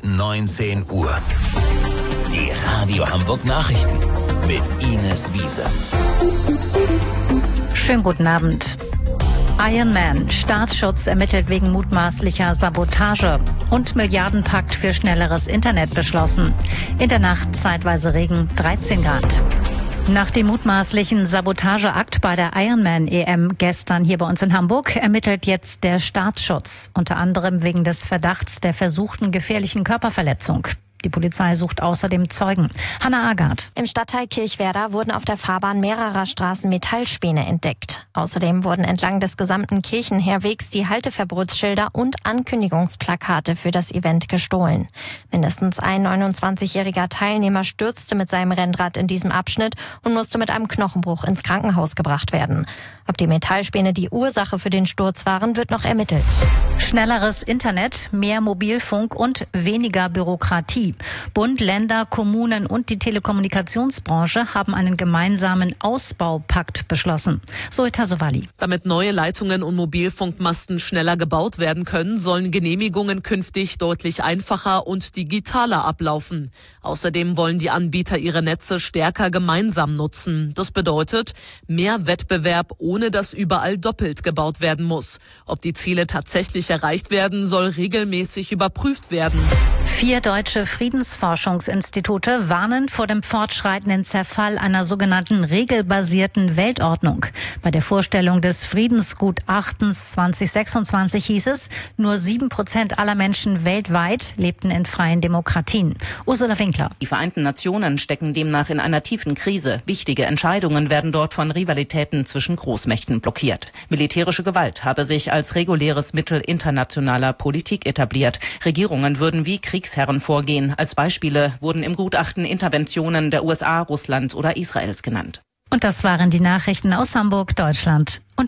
19 Uhr. Die Radio Hamburg Nachrichten mit Ines Wiese. Schönen guten Abend. Ironman. Staatsschutz ermittelt wegen mutmaßlicher Sabotage. Und Milliardenpakt für schnelleres Internet beschlossen. In der Nacht zeitweise Regen, 13 Grad. Nach dem mutmaßlichen Sabotageakt bei der Ironman-EM gestern hier bei uns in Hamburg ermittelt jetzt der Staatsschutz. Unter anderem wegen des Verdachts der versuchten gefährlichen Körperverletzung. Die Polizei sucht außerdem Zeugen. Hanna Agard. Im Stadtteil Kirchwerder wurden auf der Fahrbahn mehrerer Straßen Metallspäne entdeckt. Außerdem wurden entlang des gesamten Kirchenherwegs die Halteverbotsschilder und Ankündigungsplakate für das Event gestohlen. Mindestens ein 29-jähriger Teilnehmer stürzte mit seinem Rennrad in diesem Abschnitt und musste mit einem Knochenbruch ins Krankenhaus gebracht werden. Ob die Metallspäne die Ursache für den Sturz waren, wird noch ermittelt. Schnelleres Internet, mehr Mobilfunk und weniger Bürokratie. Bund, Länder, Kommunen und die Telekommunikationsbranche haben einen gemeinsamen Ausbaupakt beschlossen. Zoe Tassovali. Damit neue Leitungen und Mobilfunkmasten schneller gebaut werden können, sollen Genehmigungen künftig deutlich einfacher und digitaler ablaufen. Außerdem wollen die Anbieter ihre Netze stärker gemeinsam nutzen. Das bedeutet mehr Wettbewerb, ohne dass überall doppelt gebaut werden muss. Ob die Ziele tatsächlich erreicht werden, soll regelmäßig überprüft werden. 4 deutsche Friedensforschungsinstitute warnen vor dem fortschreitenden Zerfall einer sogenannten regelbasierten Weltordnung. Bei der Vorstellung des Friedensgutachtens 2026 hieß es, nur 7% aller Menschen weltweit lebten in freien Demokratien. Ursula Winkler. Die Vereinten Nationen stecken demnach in einer tiefen Krise. Wichtige Entscheidungen werden dort von Rivalitäten zwischen Großmächten blockiert. Militärische Gewalt habe sich als reguläres Mittel internationaler Politik etabliert. Regierungen würden wie Kriegsherren vorgehen. Als Beispiele wurden im Gutachten Interventionen der USA, Russlands oder Israels genannt. Und das waren die Nachrichten aus Hamburg, Deutschland und